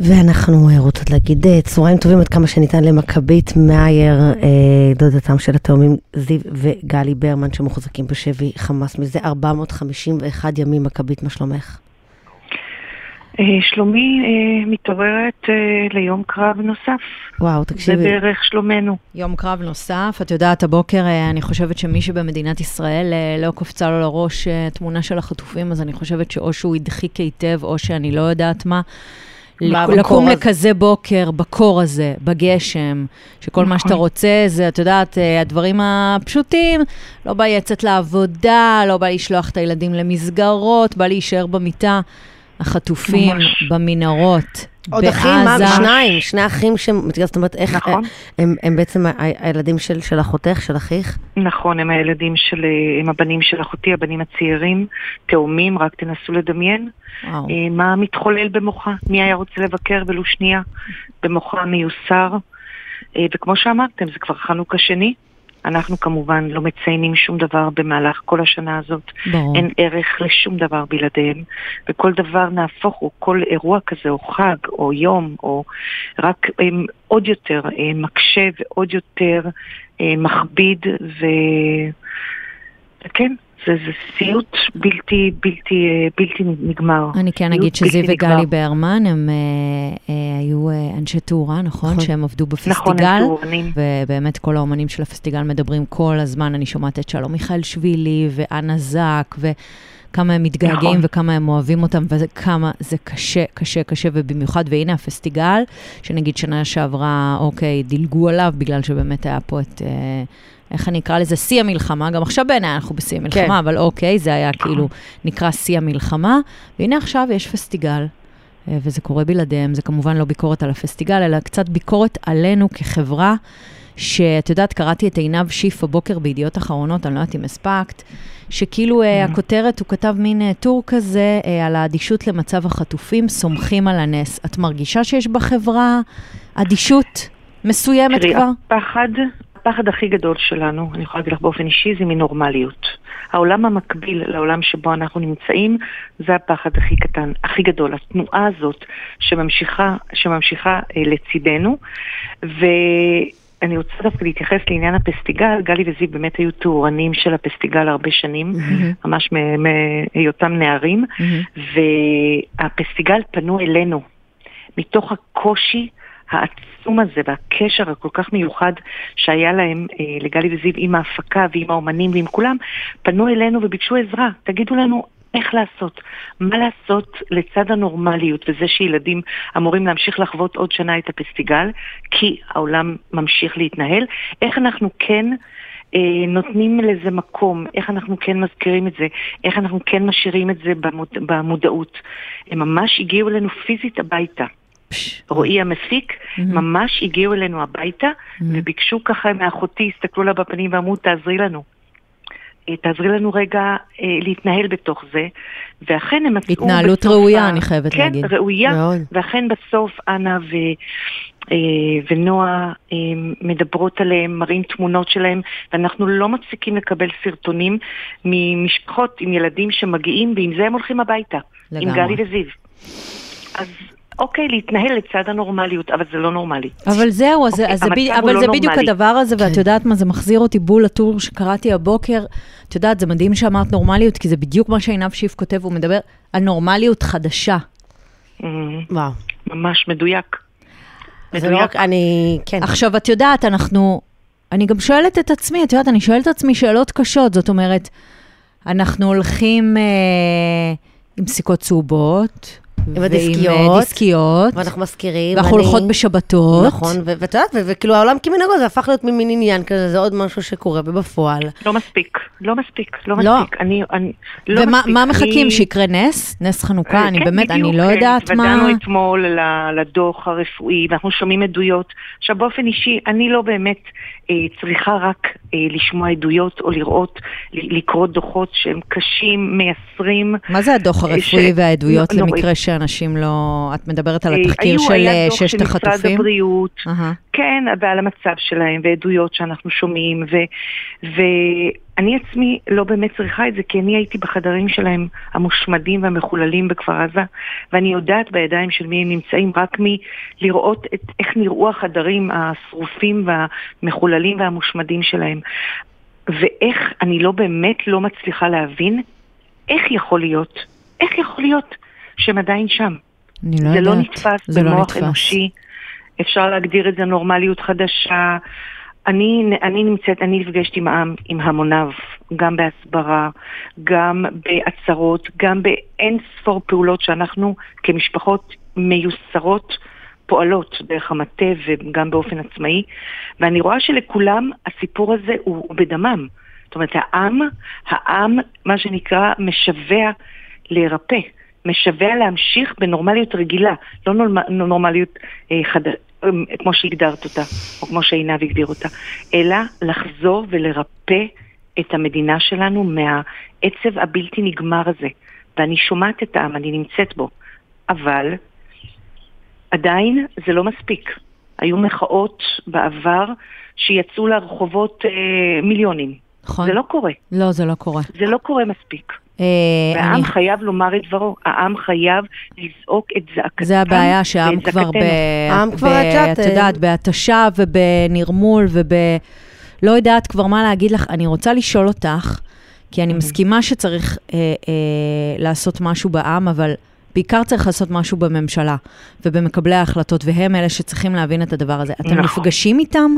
ואנחנו רוצות להגיד צהריים טובים עד כמה שניתן למכבית מאייר, דודתם של התאומים זיו וגלי ברמן שמוחזקים בשבי חמאס מזה 451 ימים. מכבית, מה שלומך? שלומי מתעוררת ליום קרב נוסף. וואו, תקשיבי. זה בערך שלומנו. יום קרב נוסף. את יודעת, הבוקר אני חושבת שמי שבמדינת ישראל לא קופצה לו לראש תמונה של החטופים, אז אני חושבת שאו שהוא ידחיק היטב, או שאני לא יודעת מה. לקום לכזה בוקר, בקור הזה, בגשם, שכל מה שאתה רוצה זה, את יודעת, הדברים הפשוטים, לא בא יצאת לעבודה, לא בא לשלוח את הילדים למסגרות, בא להישאר במיטה, החטופים במנהרות, עוד אחים, שני אחים זאת אומרת, איך הם בעצם הילדים של אחותך, של אחיך? נכון, הם הילדים הם הבנים של אחותי, הבנים הצעירים, תאומים, רק תנסו לדמיין. מה מתחולל במוחה? מי היה רוצה לבקר ולו שנייה במוחה מיוסר? וכמו שאמרתם, זה כבר חנוכה שני. אנחנו כמובן לא מציינים שום דבר במהלך כל השנה הזאת. אין ערך לשום דבר בלעדיהם. וכל דבר נהפוך, או כל אירוע כזה, או חג, או יום, או רק עוד יותר מקשה ועוד יותר מכביד. וכן, זה סיוט בלתי נגמר. אני כן אגיד שזיו וגלי ברמן הם היו אנשי תאורה, נכון? שהם עבדו בפסטיגל. ובאמת כל האומנים של הפסטיגל מדברים כל הזמן. אני שומעת את שלום מיכאל שבילי ואנה זק וכמה הם מתגעגעים וכמה הם אוהבים אותם וכמה זה קשה, קשה, קשה ובמיוחד. והנה הפסטיגל, שנגיד שנה שעברה, אוקיי, דילגו עליו בגלל שבאמת היה פה את... איך אני אקרא לזה? שיא המלחמה, גם עכשיו בעיניי אנחנו בשיא המלחמה, אבל אוקיי, זה היה כאילו נקרא שיא המלחמה, והנה עכשיו יש פסטיגל, וזה קורה בלעדיהם, זה כמובן לא ביקורת על הפסטיגל, אלא קצת ביקורת עלינו כחברה, שאת יודעת, קראתי את עינב שיף בבוקר בידיעות אחרונות, אני לא יודעת אם הספקת, שכאילו הכותרת, הוא כתב מין טור כזה, על האדישות למצב החטופים, סומכים על הנס. את מרגישה שיש בחברה אדישות מסוימת כבר? הפחד הכי גדול שלנו, אני יכולה להגיד לך באופן אישי, זה מנורמליות. העולם המקביל לעולם שבו אנחנו נמצאים, זה הפחד הכי קטן, הכי גדול. התנועה הזאת שממשיכה לצידנו, ואני רוצה דווקא להתייחס לעניין הפסטיגל. גלי וזיו באמת היו תאורנים של הפסטיגל הרבה שנים, ממש מהיותם נערים, והפסטיגל פנו אלינו, מתוך הקושי העצום הזה והקשר הכל כך מיוחד שהיה להם לגלי וזיו עם ההפקה ועם האומנים ועם כולם, פנו אלינו וביקשו עזרה. תגידו לנו איך לעשות, מה לעשות לצד הנורמליות וזה שילדים אמורים להמשיך לחוות עוד שנה את הפסטיגל, כי העולם ממשיך להתנהל. איך אנחנו כן נותנים לזה מקום, איך אנחנו כן מזכירים את זה, איך אנחנו כן משאירים את זה במודעות. הם ממש הגיעו אלינו פיזית הביתה. רועי המפיק, ממש הגיעו אלינו הביתה, וביקשו ככה מאחותי, הסתכלו לה בפנים ואמרו, תעזרי לנו רגע להתנהל בתוך זה, ואכן הם מצאו... התנהלות ראויה, אני חייבת להגיד. כן, ראויה, ואכן בסוף אנה ונועה מדברות עליהם, מראים תמונות שלהם, ואנחנו לא מפסיקים לקבל סרטונים ממשפחות עם ילדים שמגיעים, ועם זה הם הולכים הביתה, עם גלי וזיו. אז... אוקיי, להתנהל לצד הנורמליות, אבל זה לא נורמלי. אבל זהו, אבל זה בדיוק הדבר הזה, ואת יודעת מה, זה מחזיר אותי בול לטור שקראתי הבוקר. את יודעת, זה מדהים שאמרת נורמליות, כי זה בדיוק מה שעינב שיף כותב, הוא מדבר על נורמליות חדשה. וואו. ממש מדויק. עכשיו, את יודעת, אני גם שואלת את עצמי, את יודעת, אני שואלת את עצמי שאלות קשות, זאת אומרת, אנחנו הולכים עם סיכות צהובות, עם הדיסקיות, ואנחנו מזכירים, ואנחנו הולכות בשבתות. נכון, ואת יודעת, וכאילו העולם כמנהגו, זה הפך להיות ממין עניין כזה, זה עוד משהו שקורה ובפועל. לא מספיק. ומה מחכים, שיקרה נס? נס חנוכה? אני באמת, אני לא יודעת מה... ודענו אתמול לדוח הרפואי, ואנחנו שומעים עדויות. עכשיו באופן אישי, אני לא באמת צריכה רק לשמוע עדויות, או לראות, לקרוא דוחות שהם קשים, מייסרים. מה זה הדוח הרפואי והעדויות למקרה שאנשים לא... את מדברת על התחקיר של ששת החטופים? היה דוח של משרד הבריאות, כן, ועל המצב שלהם, ועדויות שאנחנו שומעים, ואני אני עצמי לא באמת צריכה את זה, כי אני הייתי בחדרים שלהם המושמדים והמחוללים בכפר עזה, ואני יודעת בידיים של מי הם נמצאים רק מלראות איך נראו החדרים השרופים והמחוללים והמושמדים שלהם. ואיך, אני לא באמת לא מצליחה להבין, איך יכול להיות שהם עדיין שם? זה לא נתפס במוח אנושי, אפשר להגדיר את זה נורמליות חדשה. אני נפגשת עם העם, עם המוניו, גם בהסברה, גם בעצרות, גם באין ספור פעולות שאנחנו כמשפחות מיוסרות פועלות דרך המטה וגם באופן עצמאי, ואני רואה שלכולם הסיפור הזה הוא בדמם. זאת אומרת, העם, מה שנקרא, משווה להירפא, משווה להמשיך בנורמליות רגילה, לא נורמליות כמו שהגדרת אותה, או כמו שעינב הגדיר אותה, אלא לחזור ולרפא את המדינה שלנו מהעצב הבלתי נגמר הזה. ואני שומעת את העם, אני נמצאת בו. אבל עדיין זה לא מספיק. היו מחאות בעבר שיצאו לרחובות מיליונים. נכון. זה לא קורה. לא, זה לא קורה. זה לא קורה מספיק. והעם חייב לומר את דברו, העם חייב לזעוק את זעקתם. זה הבעיה שהעם כבר את יודעת, בהתשה ובנרמול לא יודעת כבר מה להגיד לך. אני רוצה לשאול אותך, כי אני מסכימה שצריך לעשות משהו בעם, אבל בעיקר צריך לעשות משהו בממשלה ובמקבלי ההחלטות, והם אלה שצריכים להבין את הדבר הזה. אתם נפגשים איתם?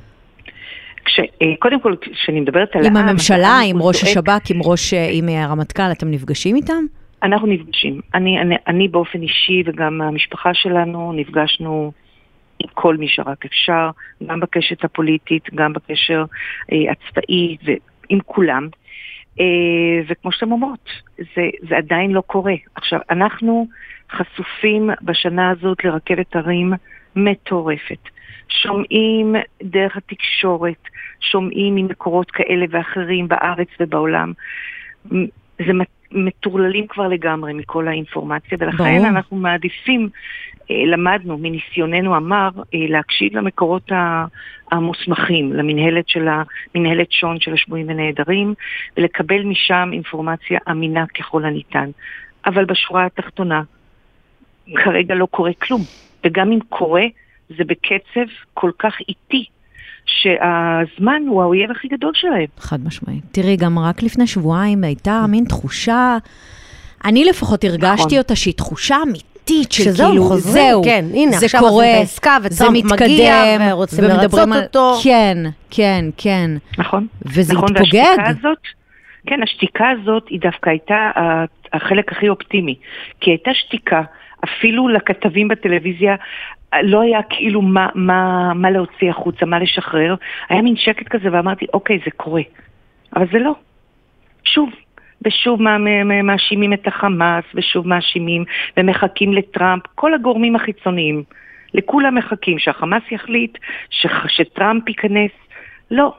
קודם כל, כשאני מדברת על עם הממשלה, עם ראש השב"כ, עם הרמטכ"ל, אתם נפגשים איתם? אנחנו נפגשים. אני באופן אישי וגם המשפחה שלנו נפגשנו עם כל מי שרק אפשר, גם בקשת הפוליטית, גם בקשר הצבאי ועם כולם. וכמו שאתם אומרות, זה עדיין לא קורה. עכשיו, אנחנו חשופים בשנה הזאת לרכבת הרים מטורפת. שומעים דרך התקשורת, שומעים ממקורות כאלה ואחרים בארץ ובעולם. זה מטורללים כבר לגמרי מכל האינפורמציה, ולכן אנחנו מעדיפים, למדנו מניסיוננו אמר, להקשיב למקורות המוסמכים, למנהלת שון של השבויים ונעדרים, ולקבל משם אינפורמציה אמינה ככל הניתן. אבל בשורה התחתונה, כרגע לא קורה כלום. וגם אם קורה, זה בקצב כל כך איטי, שהזמן הוא האויב הכי גדול שלהם. חד משמעי. תראי, גם רק לפני שבועיים הייתה מין תחושה, אני לפחות הרגשתי אותה שהיא תחושה אמיתית, שכאילו זהו, כן, הנה, זה עכשיו קורה, בעסקה, זה מתקדם, ורוצים לרצות אותו. כן, כן, כן. נכון. וזה נכון, התפוגג. כן, השתיקה הזאת היא דווקא הייתה החלק הכי אופטימי, כי הייתה שתיקה, אפילו לכתבים בטלוויזיה, לא היה כאילו מה להוציא החוצה, מה לשחרר. היה מין שקט כזה ואמרתי, אוקיי, זה קורה. אבל זה לא. ושוב מאשימים את החמאס, ושוב מאשימים ומחכים לטראמפ. כל הגורמים החיצוניים, לכולם מחכים שהחמאס יחליט, שטראמפ ייכנס. לא.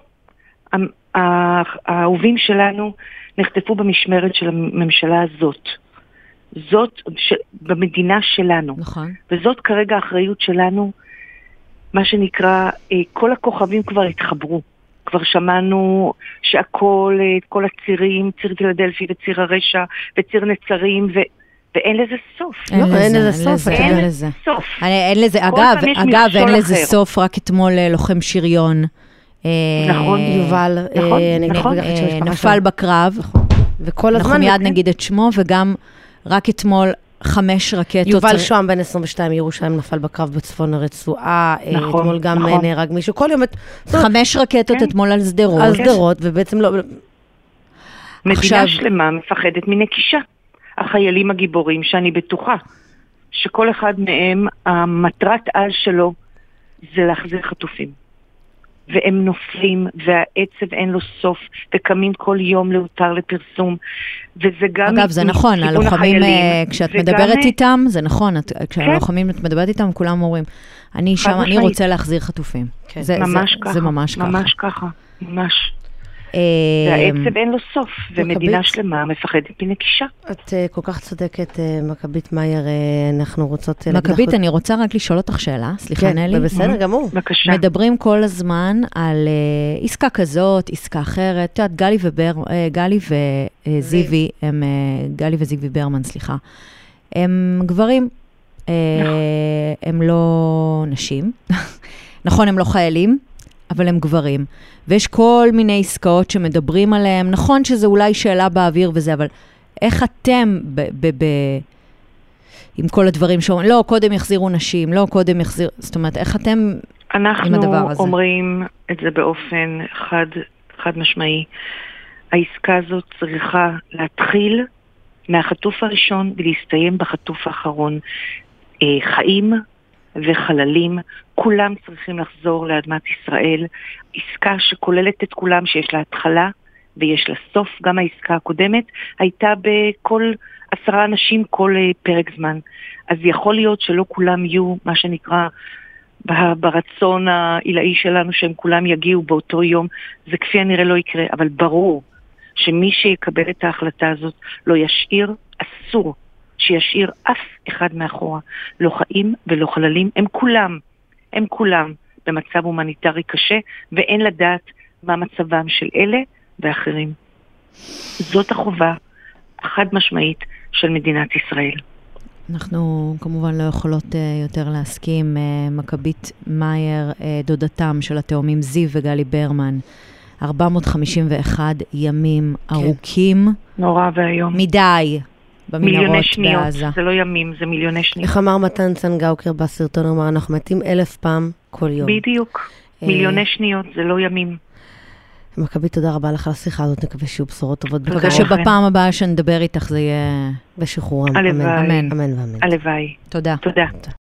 האהובים שלנו נחטפו במשמרת של הממשלה הזאת. זאת במדינה שלנו. נכון. וזאת כרגע האחריות שלנו, מה שנקרא, כל הכוכבים כבר התחברו. כבר שמענו שהכל, כל הצירים, ציר פילדלפי וציר הרשע וציר נצרים, ואין לזה סוף. אין לזה סוף. אין לזה, אגב, אין לזה סוף, רק אתמול לוחם שריון. נכון. יובל, נפל בקרב. וכל הזמן. אנחנו מיד נגיד את שמו, וגם רק אתמול 5 רקטות. יובל שוהם בן 22 ירושלים נפל בקרב בצפון הרצועה. אתמול גם נהרג מישהו. כל יום 5 רקטות אתמול על סדרות. על סדרות, ובעצם לא... מדינה שלמה מפחדת מנקישה. החיילים הגיבורים שאני בטוחה שכל אחד מהם, המטרת על שלו זה להחזיר חטופים. והם נופלים, והעצב אין לו סוף, וקמים כל יום להותר לפרסום, וזה גם... אגב, זה נכון, הלוחמים, כשאת מדברת איתם, זה נכון, כשהלוחמים את מדברת איתם, כולם אומרים, אני שם, אני רוצה להחזיר חטופים. ממש ככה. ממש ככה, ממש. והעצב אין לו סוף, ומדינה שלמה מפחדת מנקישה. את כל כך צודקת, מכבית מאייר, אנחנו רוצות... מכבית, אני רוצה רק לשאול אותך שאלה, סליחה נלי. כן, בסדר גמור. בבקשה. מדברים כל הזמן על עסקה כזאת, עסקה אחרת. את יודעת, גלי וזיוי, גלי וזיוי ברמן, סליחה, הם גברים, הם לא נשים. נכון, הם לא חיילים, אבל הם גברים. ויש כל מיני עסקאות שמדברים עליהם. נכון שזה אולי שאלה באוויר וזה, אבל איך אתם עם כל הדברים שאומרים, לא, קודם יחזירו נשים, לא, קודם יחזירו, זאת אומרת, איך אתם עם הדבר הזה? אנחנו אומרים את זה באופן חד משמעי. העסקה הזאת צריכה להתחיל מהחטוף הראשון ולהסתיים בחטוף האחרון. חיים וחללים, כולם צריכים לחזור לאדמת ישראל. עסקה שכוללת את כולם, שיש לה התחלה ויש לה סוף. גם העסקה הקודמת הייתה בכל 10 אנשים כל פרק זמן. אז יכול להיות שלא כולם יהיו, מה שנקרא, ברצון העילאי שלנו, שהם כולם יגיעו באותו יום. זה כפי הנראה לא יקרה, אבל ברור שמי שיקבל את ההחלטה הזאת לא ישאיר, אסור שישאיר אף אחד מאחורה. לא חיים ולא חללים, הם כולם במצב הומניטרי קשה, ואין לדעת מה מצבם של אלה ואחרים. זאת החובה החד משמעית של מדינת ישראל. אנחנו כמובן לא יכולות יותר להסכים. מכבית מאייר, דודתם של התאומים זיו וגלי ברמן, 451 ימים ארוכים. נורא והיום. מדי. מיליוני שניות, זה לא ימים, זה מיליוני שניות. איך אמר מתן צנגאוקר בסרטון, הוא אמר, אנחנו מתים 1000 פעם כל יום. בדיוק, מיליוני שניות, זה לא ימים. מכבית, תודה רבה לך על השיחה הזאת, נקווה שיהיו בשורות טובות. מקווה שבפעם הבאה שנדבר איתך זה יהיה בשחרורם. הלוואי. אמן ואמן. הלוואי. תודה. תודה.